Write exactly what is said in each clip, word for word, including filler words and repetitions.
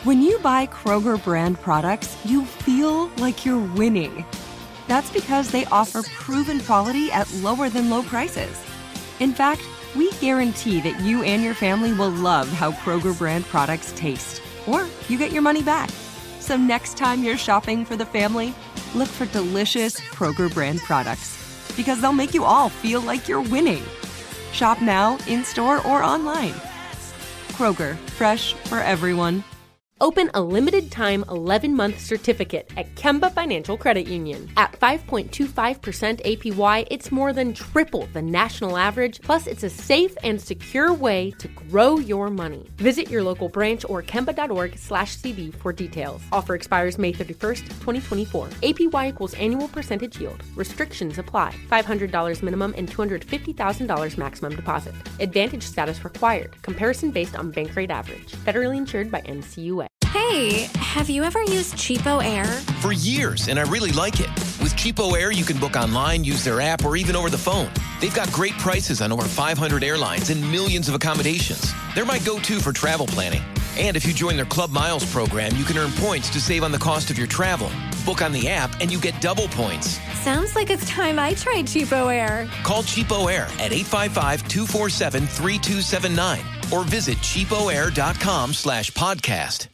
When you buy Kroger brand products, you feel like you're winning. That's because they offer proven quality at lower than low prices. In fact, we guarantee that you and your family will love how Kroger brand products taste, or you get your money back. So next time you're shopping for the family, look for delicious Kroger brand products, because they'll make you all feel like you're winning. Shop now, in-store, or online. Kroger, fresh for everyone. Open a limited-time eleven-month certificate at Kemba Financial Credit Union. At five point two five percent A P Y, it's more than triple the national average, plus it's a safe and secure way to grow your money. Visit your local branch or kemba.org slash CD for details. Offer expires May thirty-first, twenty twenty-four. A P Y equals annual percentage yield. Restrictions apply. five hundred dollars minimum and two hundred fifty thousand dollars maximum deposit. Advantage status required. Comparison based on bank rate average. Federally insured by N C U A. Hey, have you ever used Cheapo Air? For years, and I really like it. With Cheapo Air, you can book online, use their app, or even over the phone. They've got great prices on over five hundred airlines and millions of accommodations. They're my go-to for travel planning. And if you join their Club Miles program, you can earn points to save on the cost of your travel. Book on the app, and you get double points. Sounds like it's time I tried Cheapo Air. Call Cheapo Air at eight five five, two four seven, three two seven nine or visit cheapoair.com slash podcast.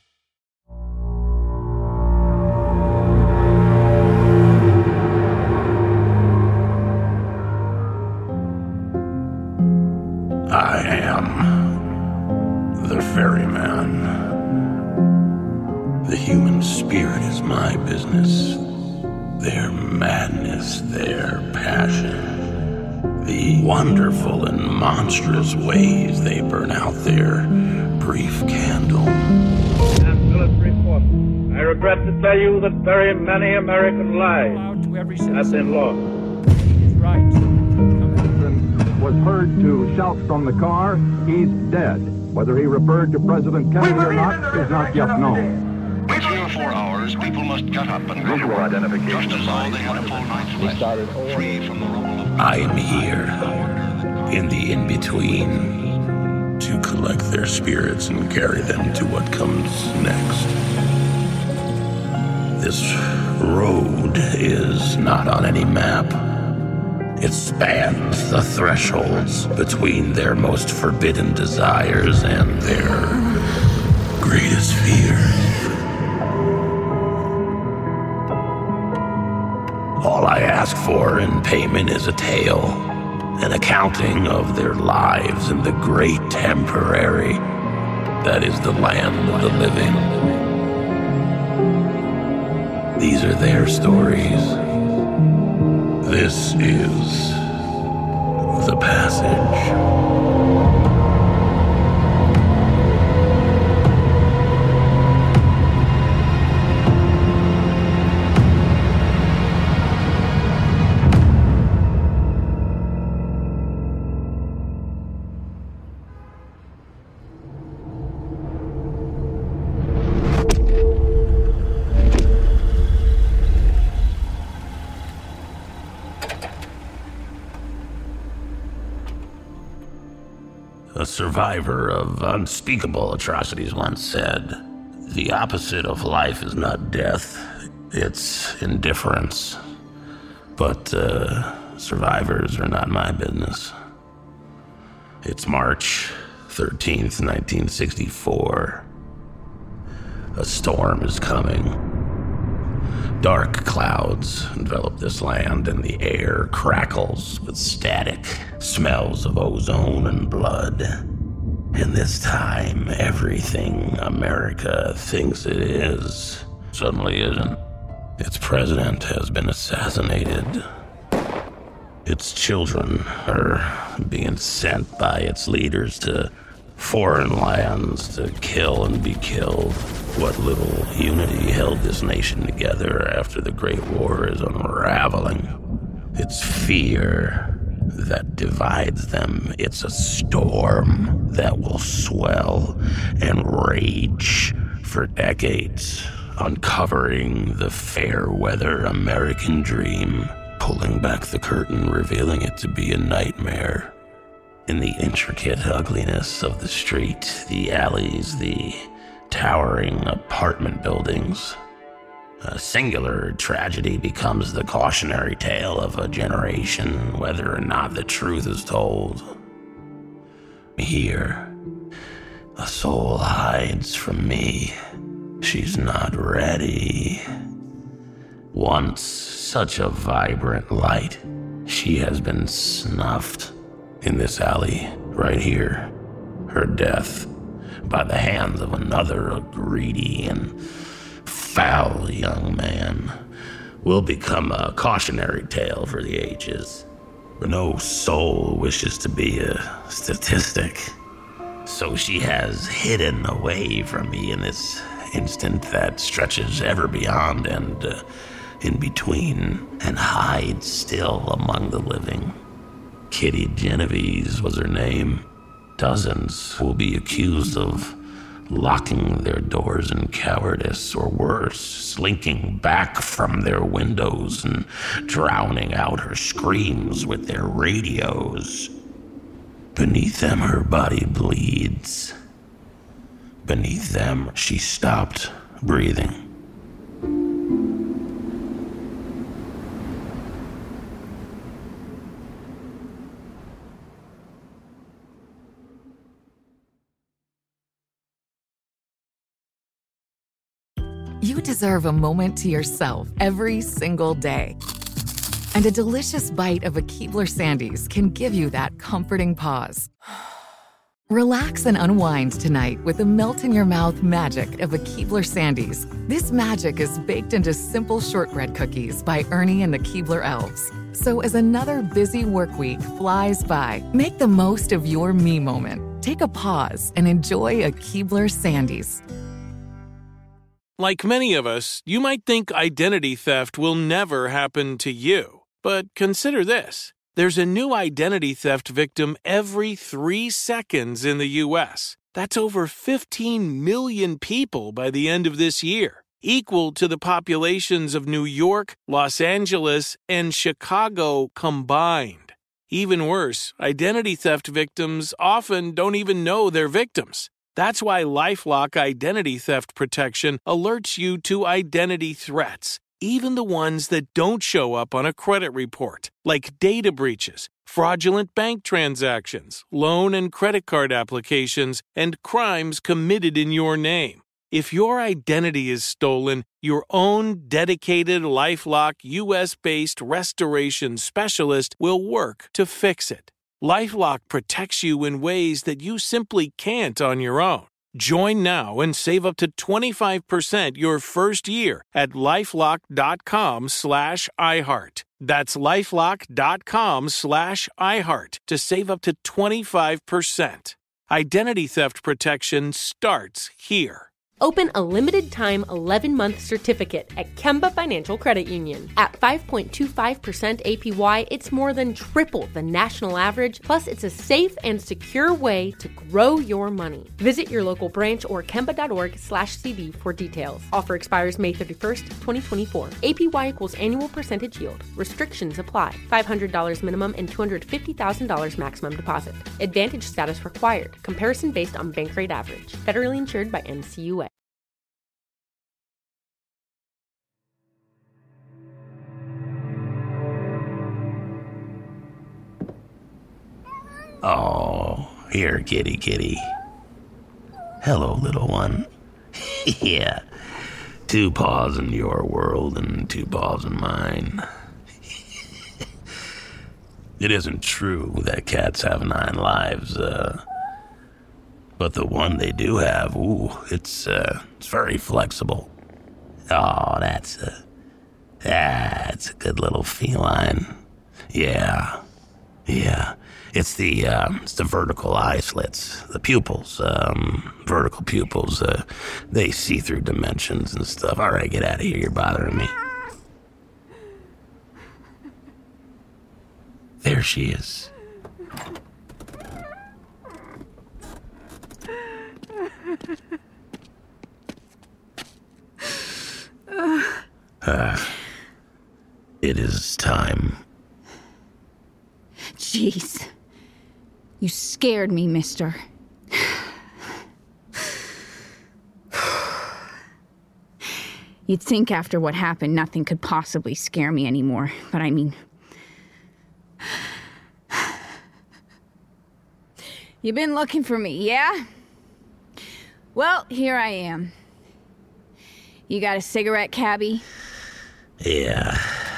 I am the ferryman. The human spirit is my business. Their madness, their passion, the wonderful and monstrous ways they burn out their brief candle. And military forces. I regret to tell you that very many American lives have been lost. He's right. Was heard to shout from the car, "He's dead." Whether he referred to President Kennedy or not is not yet known. In three or four hours, people must get up and go to work, just as though they had a full night's rest, free from the rule of... I am here, in the in-between, to collect their spirits and carry them to what comes next. This road is not on any map. It spans the thresholds between their most forbidden desires and their greatest fears. All I ask for in payment is a tale, an accounting of their lives in the great temporary that is the land of the living. These are their stories. This is The Passage. A survivor of unspeakable atrocities once said, "The opposite of life is not death, it's indifference." But uh, survivors are not my business. It's March thirteenth, nineteen sixty-four. A storm is coming. Dark clouds envelop this land, and the air crackles with static, smells of ozone and blood. And this time, everything America thinks it is suddenly isn't. Its president has been assassinated. Its children are being sent by its leaders to foreign lands to kill and be killed. What little unity held this nation together after the Great War is unraveling. It's fear that divides them. It's a storm that will swell and rage for decades, uncovering the fair weather American dream, pulling back the curtain, revealing it to be a nightmare. In the intricate ugliness of the street, the alleys, the towering apartment buildings. A singular tragedy becomes the cautionary tale of a generation, whether or not the truth is told. Here, a soul hides from me. She's not ready. Once such a vibrant light, she has been snuffed in this alley right here. Her death by the hands of another greedy and foul young man will become a cautionary tale for the ages. No soul wishes to be a statistic. So she has hidden away from me in this instant that stretches ever beyond and uh, in between, and hides still among the living. Kitty Genovese was her name. Dozens will be accused of locking their doors in cowardice, or worse, slinking back from their windows and drowning out her screams with their radios. Beneath them, her body bleeds. Beneath them, she stopped breathing. You deserve a moment to yourself every single day. And a delicious bite of a Keebler Sandies can give you that comforting pause. Relax and unwind tonight with the melt-in-your-mouth magic of a Keebler Sandies. This magic is baked into simple shortbread cookies by Ernie and the Keebler Elves. So as another busy work week flies by, make the most of your me moment. Take a pause and enjoy a Keebler Sandies. Like many of us, you might think identity theft will never happen to you. But consider this. There's a new identity theft victim every three seconds in the U S. That's over fifteen million people by the end of this year, equal to the populations of New York, Los Angeles, and Chicago combined. Even worse, identity theft victims often don't even know they're victims. That's why LifeLock Identity Theft Protection alerts you to identity threats, even the ones that don't show up on a credit report, like data breaches, fraudulent bank transactions, loan and credit card applications, and crimes committed in your name. If your identity is stolen, your own dedicated LifeLock U S-based restoration specialist will work to fix it. LifeLock protects you in ways that you simply can't on your own. Join now and save up to twenty-five percent your first year at LifeLock.com slash iHeart. That's LifeLock.com slash iHeart to save up to twenty-five percent. Identity theft protection starts here. Open a limited-time eleven-month certificate at Kemba Financial Credit Union. At five point two five percent A P Y, it's more than triple the national average, plus it's a safe and secure way to grow your money. Visit your local branch or kemba.org slash CD for details. Offer expires May thirty-first, twenty twenty-four. A P Y equals annual percentage yield. Restrictions apply. five hundred dollars minimum and two hundred fifty thousand dollars maximum deposit. Advantage status required. Comparison based on bank rate average. Federally insured by N C U A. Oh, here, kitty, kitty. Hello, little one. Yeah, two paws in your world and two paws in mine. It isn't true that cats have nine lives, uh, but the one they do have, ooh, it's, uh, it's very flexible. Oh, that's a, that's a good little feline. Yeah, yeah. It's the uh, it's the vertical eye slits, the pupils, um, vertical pupils. Uh, they see through dimensions and stuff. All right, get out of here. You're bothering me. There she is. Uh, it is time. Jeez. You scared me, mister. You'd think after what happened, nothing could possibly scare me anymore. But I mean... You've been looking for me, yeah? Well, here I am. You got a cigarette, cabbie? Yeah.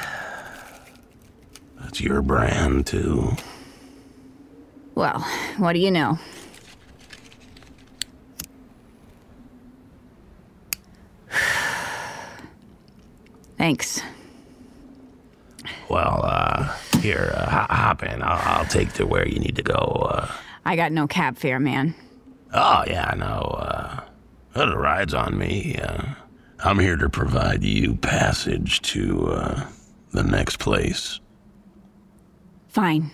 That's your brand, too. Well, what do you know? Thanks. Well, uh, here, uh, hop in. I'll, I'll take to where you need to go. Uh... I got no cab fare, man. Oh, yeah, no, uh, the ride's on me. Uh, I'm here to provide you passage to, uh, the next place. Fine.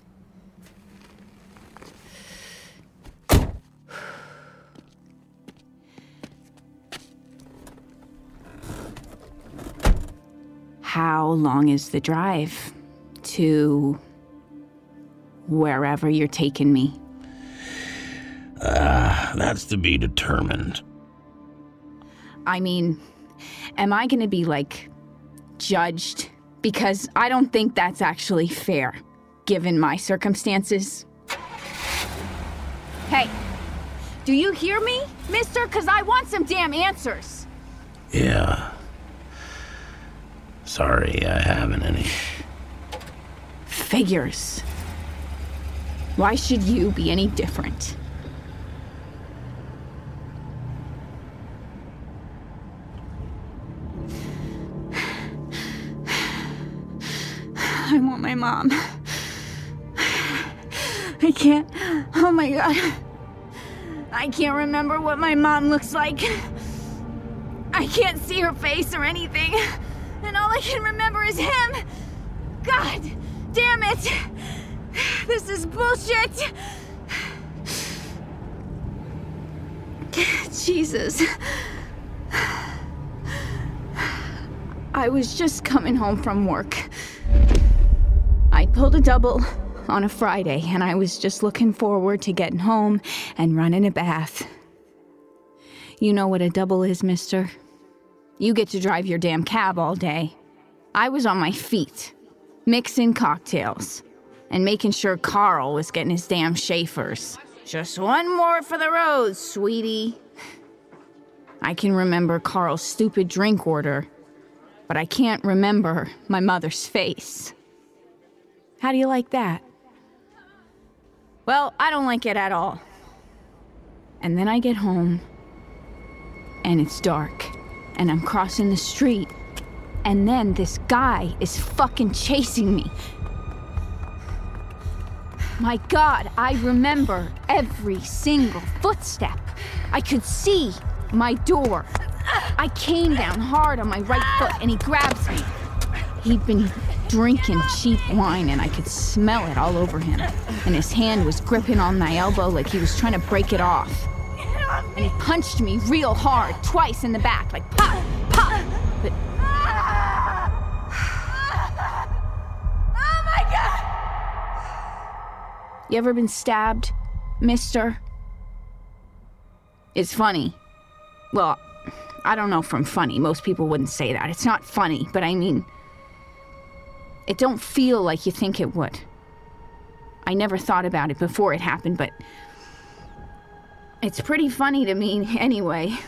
How long is the drive to wherever you're taking me? Uh, that's to be determined. I mean, am I gonna be, like, judged? Because I don't think that's actually fair, given my circumstances. Hey, do you hear me, mister? 'Cause I want some damn answers. Yeah. Sorry, I haven't any. Figures. Why should you be any different? I want my mom. I can't... Oh my god. I can't remember what my mom looks like. I can't see her face or anything. And all I can remember is him. God damn it. This is bullshit. Jesus. I was just coming home from work. I pulled a double on a Friday, and I was just looking forward to getting home and running a bath. You know what a double is, mister? You get to drive your damn cab all day. I was on my feet, mixing cocktails, and making sure Carl was getting his damn Schaefer's. Just one more for the road, sweetie. I can remember Carl's stupid drink order, but I can't remember my mother's face. How do you like that? Well, I don't like it at all. And then I get home, and it's dark, and I'm crossing the street, and then this guy is fucking chasing me. My God, I remember every single footstep. I could see my door. I came down hard on my right foot, and he grabs me. He'd been drinking cheap wine, and I could smell it all over him. And his hand was gripping on my elbow like he was trying to break it off. And he punched me real hard, twice in the back, like pop, pop. But... Oh my God! You ever been stabbed, mister? It's funny. Well, I don't know from funny. Most people wouldn't say that. It's not funny, but I mean... It don't feel like you think it would. I never thought about it before it happened, but... It's pretty funny to me, anyway.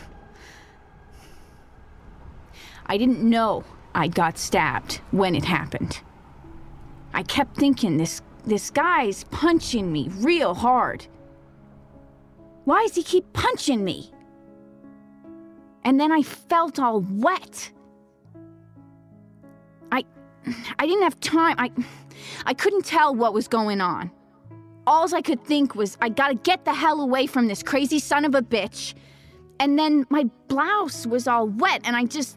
I didn't know I got stabbed when it happened. I kept thinking, this, this guy's punching me real hard. Why does he keep punching me? And then I felt all wet. I... I didn't have time. I... I couldn't tell what was going on. All I could think was, I gotta get the hell away from this crazy son of a bitch. And then my blouse was all wet, and I just...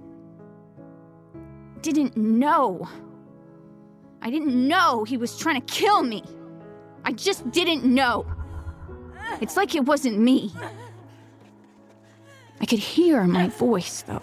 didn't know. I didn't know he was trying to kill me. I just didn't know. It's like it wasn't me. I could hear my voice, though.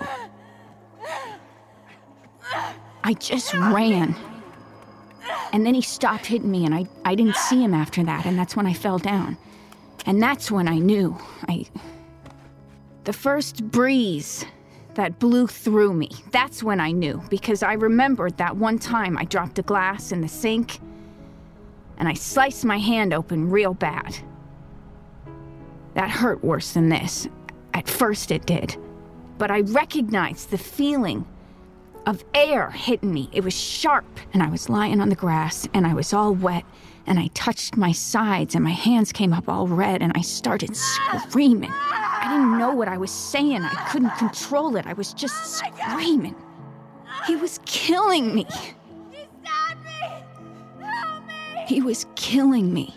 I just ran. And then he stopped hitting me, and I, I didn't see him after that, and that's when I fell down. And that's when I knew. I... The first breeze that blew through me. That's when I knew, because I remembered that one time I dropped a glass in the sink and I sliced my hand open real bad. That hurt worse than this. At first it did. But I recognized the feeling of air hitting me. It was sharp, and I was lying on the grass, and I was all wet, and I touched my sides, and my hands came up all red, and I started screaming. I didn't know what I was saying. I couldn't control it. I was just screaming. He was killing me. He stabbed me! Help me! He was killing me.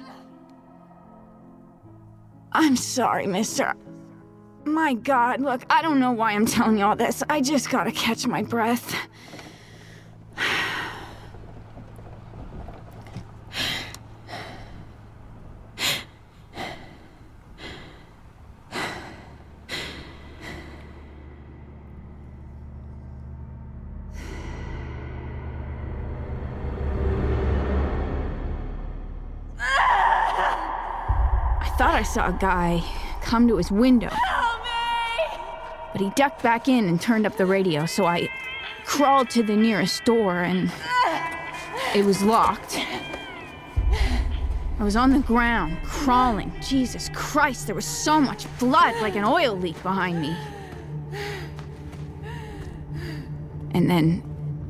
I'm sorry, mister. My God, look, I don't know why I'm telling you all this. I just gotta catch my breath. I thought I saw a guy come to his window. Help me! But he ducked back in and turned up the radio, so I crawled to the nearest door, and it was locked. I was on the ground, crawling. Jesus Christ, there was so much blood, like an oil leak behind me. And then...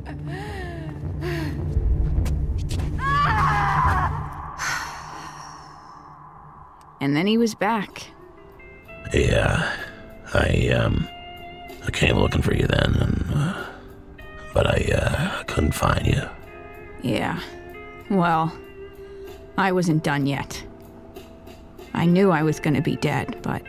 and then he was back. Yeah, I, um, I came looking for you then, and, uh, but I, uh, couldn't find you. Yeah, well, I wasn't done yet. I knew I was gonna be dead, but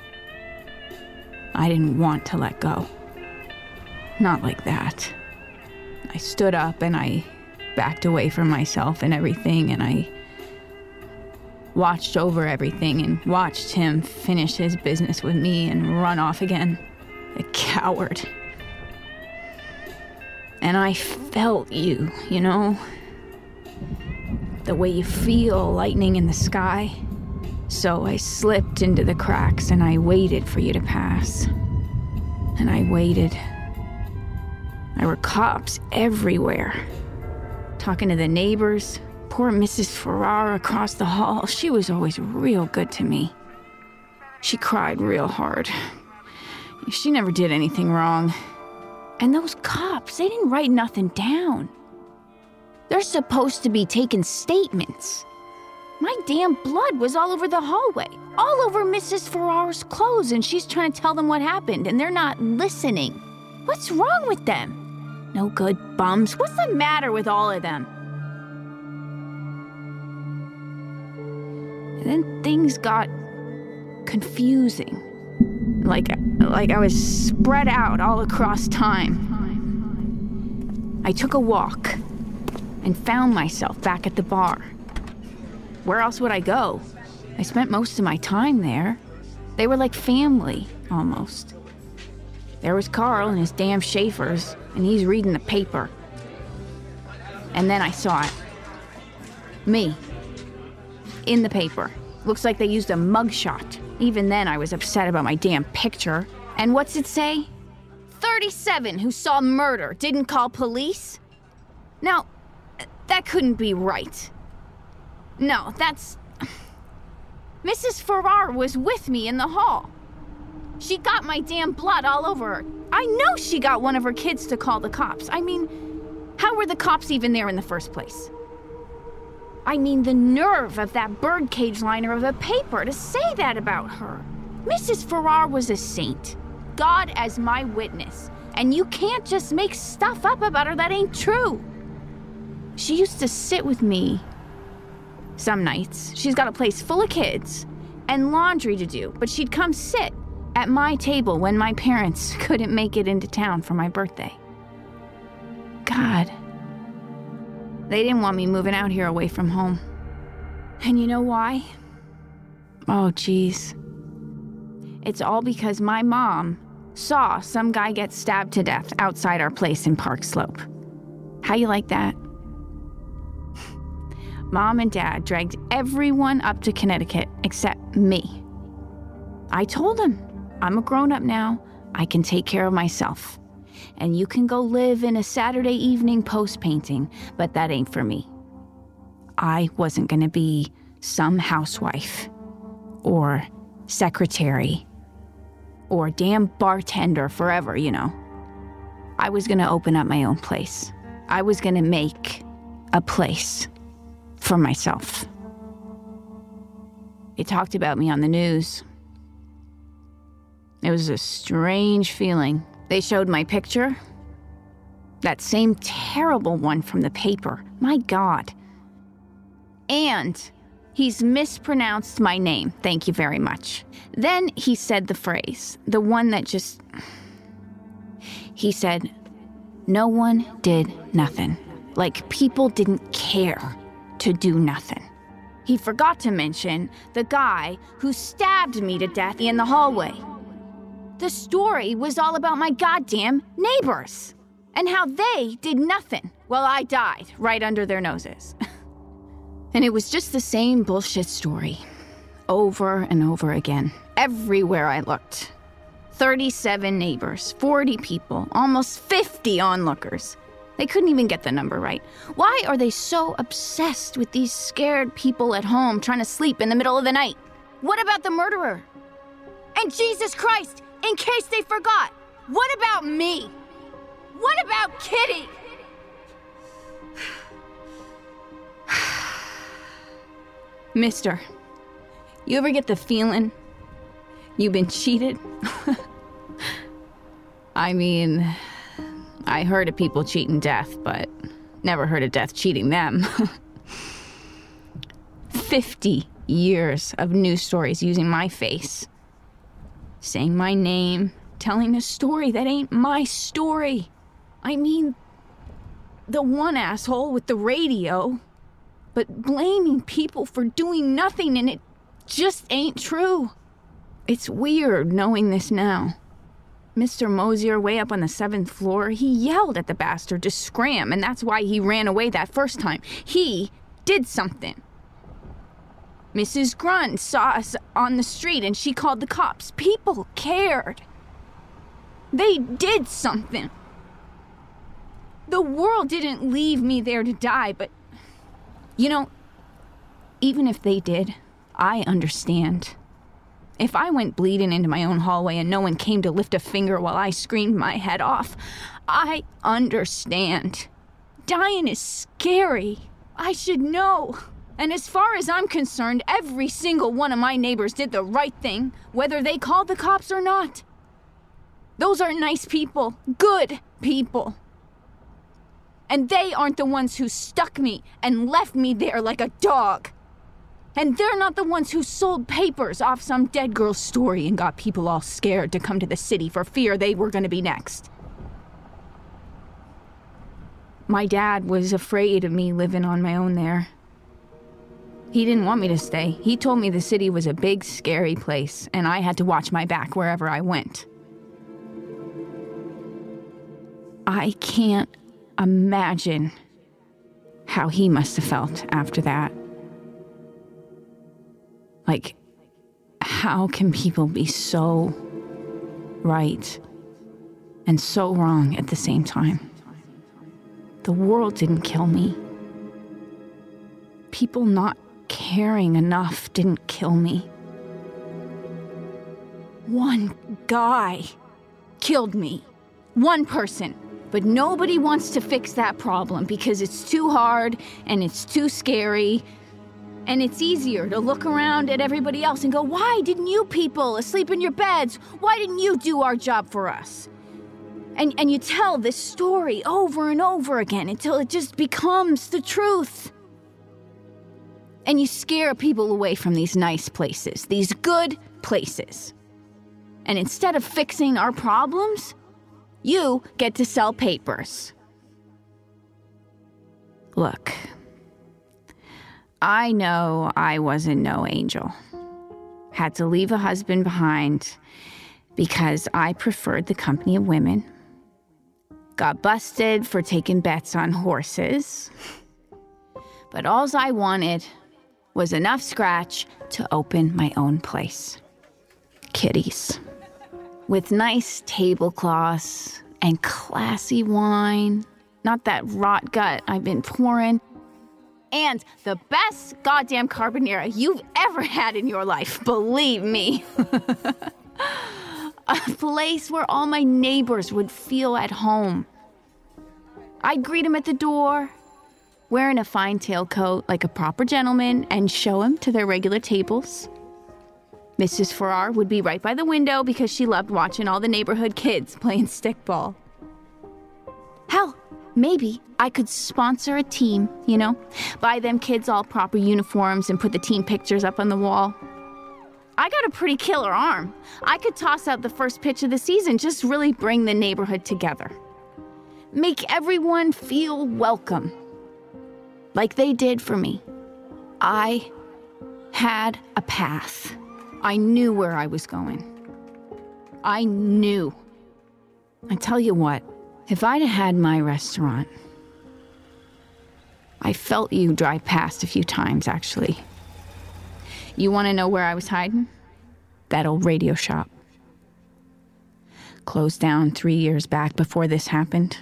I didn't want to let go. Not like that. I stood up and I backed away from myself and everything, and I watched over everything and watched him finish his business with me and run off again. A coward. And I felt you, you know? The way you feel lightning in the sky. So I slipped into the cracks and I waited for you to pass. And I waited. There were cops everywhere. Talking to the neighbors. Poor Missus Farrar across the hall, she was always real good to me. She cried real hard. She never did anything wrong. And those cops, they didn't write nothing down. They're supposed to be taking statements. My damn blood was all over the hallway, all over Missus Farrar's clothes, and she's trying to tell them what happened, and they're not listening. What's wrong with them? No good bums. What's the matter with all of them? And then things got confusing. Like, like I was spread out all across time. I took a walk and found myself back at the bar. Where else would I go? I spent most of my time there. They were like family, almost. There was Carl and his damn Schaefer's, and he's reading the paper. And then I saw it. Me. In the paper. Looks like they used a mugshot. Even then, I was upset about my damn picture. And what's it say? thirty-seven who saw murder didn't call police? Now, that couldn't be right. No, that's... Missus Farrar was with me in the hall. She got my damn blood all over her. I know she got one of her kids to call the cops. I mean, how were the cops even there in the first place? I mean, the nerve of that birdcage liner of a paper to say that about her. Missus Farrar was a saint. God as my witness. And you can't just make stuff up about her that ain't true. She used to sit with me some nights. She's got a place full of kids and laundry to do, but she'd come sit at my table when my parents couldn't make it into town for my birthday. God. They didn't want me moving out here away from home. And you know why? Oh, geez. It's all because my mom saw some guy get stabbed to death outside our place in Park Slope. How you like that? Mom and Dad dragged everyone up to Connecticut except me. I told them, I'm a grown-up now. I can take care of myself. And you can go live in a Saturday evening post painting, but that ain't for me. I wasn't gonna be some housewife, or secretary, or damn bartender forever, you know. I was gonna open up my own place. I was gonna make a place for myself. They talked about me on the news. It was a strange feeling. They showed my picture. That same terrible one from the paper. My God. And he's mispronounced my name. Thank you very much. Then he said the phrase, the one that just... He said, no one did nothing. Like people didn't care to do nothing. He forgot to mention the guy who stabbed me to death in the hallway. The story was all about my goddamn neighbors and how they did nothing while I died right under their noses. And it was just the same bullshit story over and over again, everywhere I looked. thirty-seven neighbors, forty people, almost fifty onlookers. They couldn't even get the number right. Why are they so obsessed with these scared people at home trying to sleep in the middle of the night? What about the murderer? And Jesus Christ, in case they forgot, what about me? What about Kitty? Mister, you ever get the feeling you've been cheated? I mean, I heard of people cheating death, but never heard of death cheating them. Fifty years of news stories using my face, saying my name, telling a story that ain't my story. I mean, the one asshole with the radio, but blaming people for doing nothing, and it just ain't true. It's weird knowing this now. Mister Mosier, way up on the seventh floor, he yelled at the bastard to scram, and that's why he ran away that first time. He did something. Missus Grund saw us on the street and she called the cops. People cared. They did something. The world didn't leave me there to die, but, you know, even if they did, I understand. If I went bleeding into my own hallway and no one came to lift a finger while I screamed my head off, I understand. Dying is scary. I should know. And as far as I'm concerned, every single one of my neighbors did the right thing, whether they called the cops or not. Those are nice people, good people. And they aren't the ones who stuck me and left me there like a dog. And they're not the ones who sold papers off some dead girl's story and got people all scared to come to the city for fear they were going to be next. My dad was afraid of me living on my own there. He didn't want me to stay. He told me the city was a big, scary place, and I had to watch my back wherever I went. I can't imagine how he must have felt after that. Like, how can people be so right and so wrong at the same time? The world didn't kill me. People not caring enough didn't kill me. One guy killed me. One person. But nobody wants to fix that problem because it's too hard and it's too scary. And it's easier to look around at everybody else and go, why didn't you people asleep in your beds? Why didn't you do our job for us? And and you tell this story over and over again until it just becomes the truth. And you scare people away from these nice places, these good places. And instead of fixing our problems, you get to sell papers. Look, I know I wasn't no angel. Had to leave a husband behind because I preferred the company of women. Got busted for taking bets on horses. But alls I wanted was enough scratch to open my own place. Kitties. with nice tablecloths and classy wine, not that rot gut I've been pouring, and the best goddamn carbonara you've ever had in your life, believe me. A place where all my neighbors would feel at home. I'd greet them at the door, wearing a fine tailcoat like a proper gentleman, and show them to their regular tables. Missus Farrar would be right by the window because she loved watching all the neighborhood kids playing stickball. Hell, maybe I could sponsor a team, you know? Buy them kids all proper uniforms and put the team pictures up on the wall. I got a pretty killer arm. I could toss out the first pitch of the season, just really bring the neighborhood together. Make everyone feel welcome. Like they did for me. I had a path. I knew where I was going. I knew. I tell you what, if I'd had my restaurant, I felt you drive past a few times, actually. You want to know where I was hiding? That old radio shop. Closed down three years back before this happened.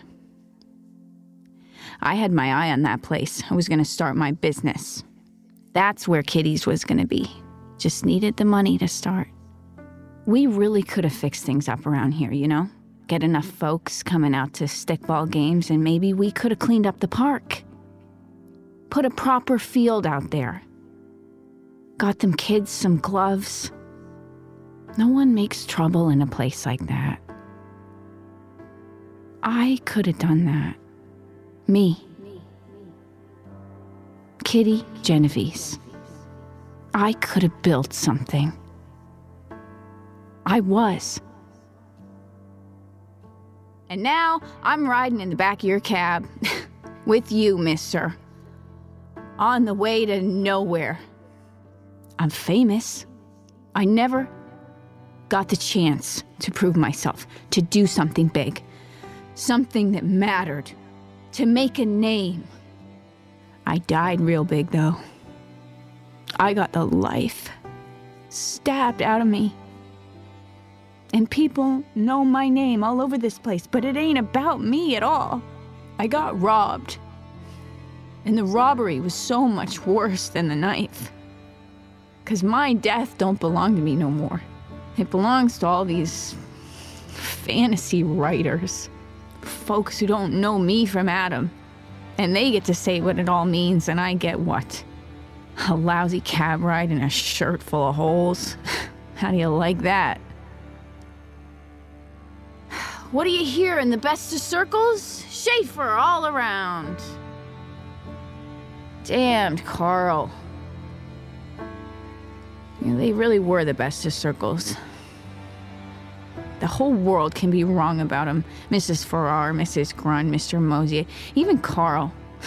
I had my eye on that place. I was going to start my business. That's where Kitty's was going to be. Just needed the money to start. We really could have fixed things up around here, you know? Get enough folks coming out to stickball games, and maybe we could have cleaned up the park. Put a proper field out there. Got them kids some gloves. No one makes trouble in a place like that. I could have done that. Me. Kitty Genovese. I could have built something. I was. And now I'm riding in the back of your cab with you, mister. On the way to nowhere. I'm famous. I never got the chance to prove myself, to do something big, something that mattered, to make a name. I died real big, though. I got the life stabbed out of me. And people know my name all over this place, but it ain't about me at all. I got robbed. And the robbery was so much worse than the knife. 'Cause my death don't belong to me no more. It belongs to all these fantasy writers. Folks who don't know me from Adam. And they get to say what it all means, and I get what? A lousy cab ride and a shirt full of holes. How do you like that? What do you hear in the best of circles? Schaefer all around. Damned Carl. Yeah, they really were the best of circles. The whole world can be wrong about him. Missus Farrar, Missus Grun, Mister Mosier, even Carl.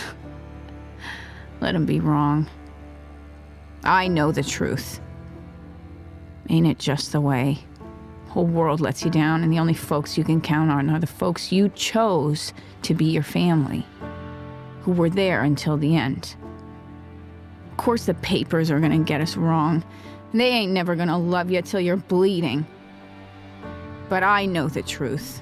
Let him be wrong. I know the truth. Ain't it just the way? Whole world lets you down, and the only folks you can count on are the folks you chose to be your family, who were there until the end. Of course the papers are gonna get us wrong. They ain't never gonna love you till you're bleeding. But I know the truth.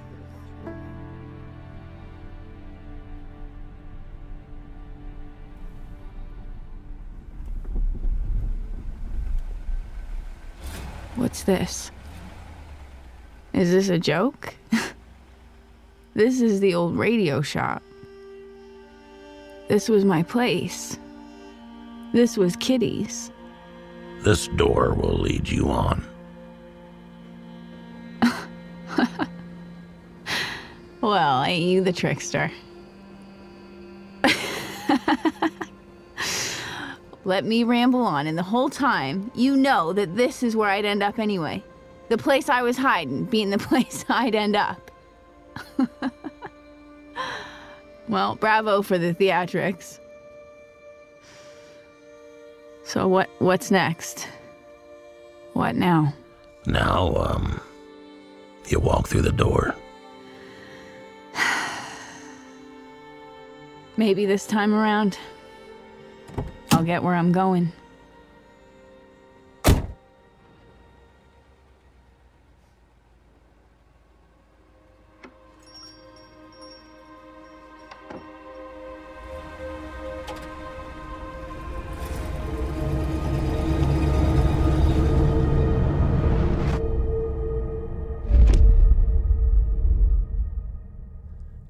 What's this? Is this a joke? This is the old radio shop. This was my place. This was Kitty's. This door will lead you on. Well, ain't you the trickster? Let me ramble on, and the whole time, you know that this is where I'd end up anyway. The place I was hiding being the place I'd end up. Well, bravo for the theatrics. So what? What's next? What now? Now, um, you walk through the door. Maybe this time around, I'll get where I'm going.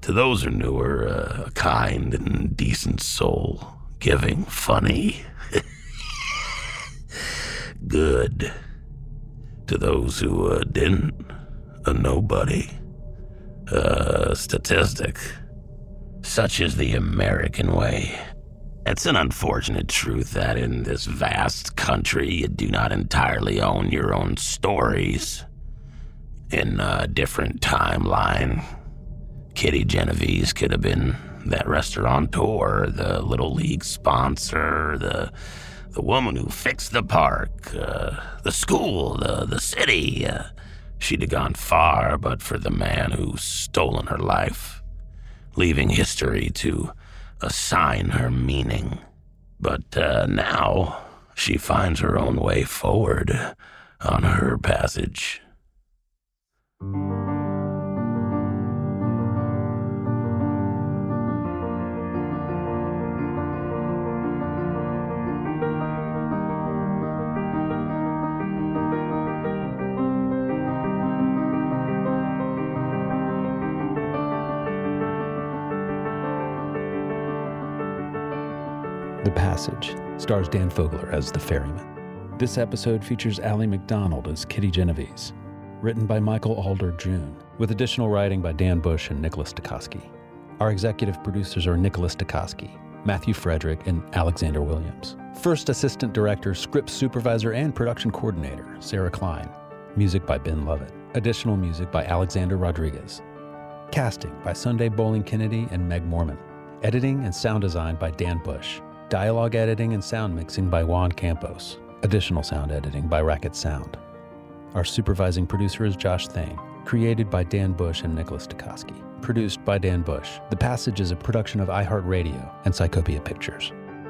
To those who knew her, uh, a kind and decent soul, giving, funny, good. To those who uh, didn't, a nobody, a statistic. Such is the American way. It's an unfortunate truth that in this vast country you do not entirely own your own stories. In a different timeline, Kitty Genovese could have been that restaurateur, the Little League sponsor, the the woman who fixed the park, uh, the school, the, the city. Uh, she'd have gone far, but for the man who's stolen her life, leaving history to assign her meaning. But uh, now she finds her own way forward on her passage. The Passage stars Dan Fogler as the ferryman. This episode features Ally McDonald as Kitty Genovese, written by Michael Alder June, with additional writing by Dan Bush and Nicholas Stokowski. Our executive producers are Nicholas Stokowski, Matthew Frederick, and Alexander Williams. First assistant director, script supervisor, and production coordinator, Sarah Klein. Music by Ben Lovett. Additional music by Alexander Rodriguez. Casting by Sunday Bowling Kennedy and Meg Morman. Editing and sound design by Dan Bush. Dialogue editing and sound mixing by Juan Campos. Additional sound editing by Racket Sound. Our supervising producer is Josh Thane. Created by Dan Bush and Nicholas Stokowski. Produced by Dan Bush. The Passage is a production of iHeartRadio and Psychopia Pictures.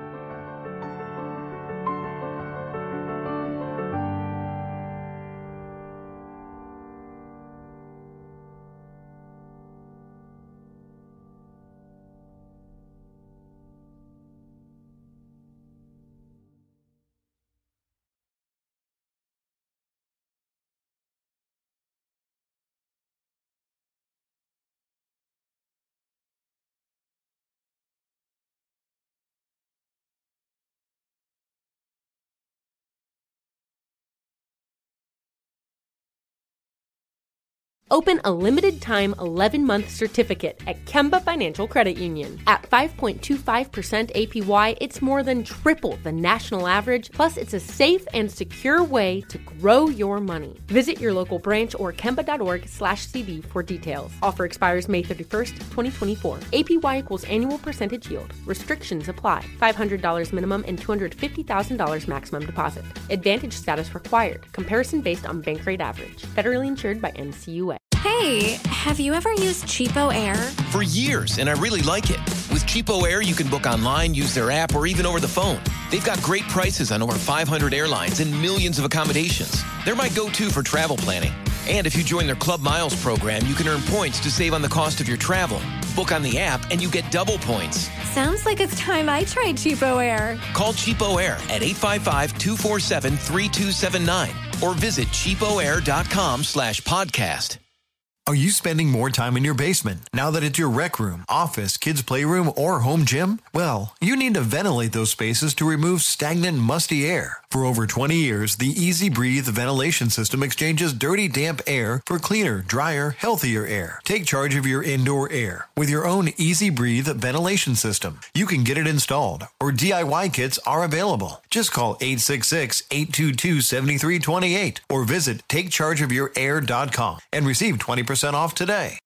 Open a limited-time eleven-month certificate at Kemba Financial Credit Union. At five point two five percent A P Y, it's more than triple the national average, plus it's a safe and secure way to grow your money. Visit your local branch or kemba.org slash CD for details. Offer expires May thirty-first, twenty twenty-four. A P Y equals annual percentage yield. Restrictions apply. five hundred dollars minimum and two hundred fifty thousand dollars maximum deposit. Advantage status required. Comparison based on bank rate average. Federally insured by N C U A. Hey, have you ever used Cheapo Air? For years, and I really like it. With Cheapo Air, you can book online, use their app, or even over the phone. They've got great prices on over five hundred airlines and millions of accommodations. They're my go-to for travel planning. And if you join their Club Miles program, you can earn points to save on the cost of your travel. Book on the app, and you get double points. Sounds like it's time I tried Cheapo Air. Call Cheapo Air at eight five five, two four seven, three two seven nine or visit cheapoair.com slash podcast. Are you spending more time in your basement now that it's your rec room, office, kids' playroom, or home gym? Well, you need to ventilate those spaces to remove stagnant, musty air. For over twenty years, the Easy Breathe ventilation system exchanges dirty, damp air for cleaner, drier, healthier air. Take charge of your indoor air with your own Easy Breathe ventilation system. You can get it installed, or D I Y kits are available. Just call eight six six, eight two two, seven three two eight or visit take charge of your air dot com and receive twenty percent off today.